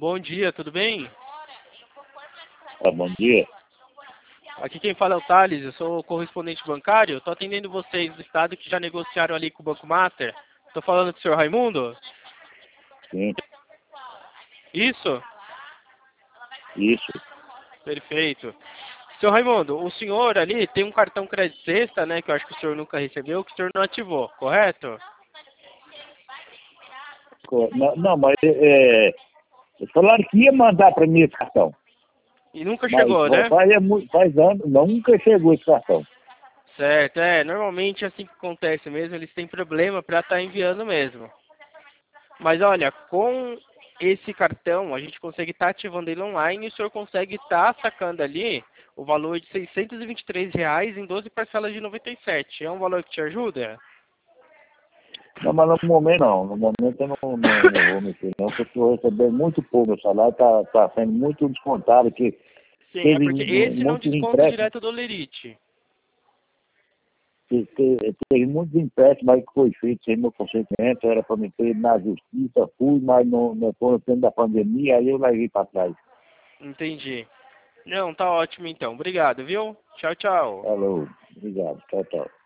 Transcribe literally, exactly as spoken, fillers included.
Bom dia, tudo bem? Ah, bom dia. Aqui quem fala é o Thales, eu sou correspondente bancário. Estou atendendo vocês do estado que já negociaram ali com o Banco Master. Estou falando com o senhor Raimundo? Sim, Isso? isso. Perfeito. Senhor Raimundo, o senhor ali tem um cartão crédito sexta, né, que eu acho que o senhor nunca recebeu, que o senhor não ativou, correto? Co- Não, não, mas é, é, falaram que ia mandar para mim esse cartão. E nunca Mas chegou, ó, né? faz, é muito- faz anos, nunca chegou esse cartão. Certo, é, normalmente é assim que acontece mesmo, eles têm problema para estar enviando mesmo. Mas olha, com esse cartão a gente consegue estar ativando ele online e o senhor consegue estar sacando ali o valor de seiscentos e vinte e três reais em doze parcelas de noventa e sete. É um valor que te ajuda? Não, mas no momento não. No momento eu não, não, não vou mexer não, porque eu estou recebendo muito pouco. Meu salário está tá sendo muito descontado, que Sim, é teve porque mu- esse não muitos desconta empréstimos, direto do Lerite. que, que, teve muitos empréstimos aí que foi feito sem meu consentimento, era para me ter na justiça, fui, mas não, não foi no tempo da pandemia, aí eu larguei para trás. Entendi. Não, tá ótimo então. Obrigado, viu? Tchau, tchau. Falou, obrigado, tchau, tchau.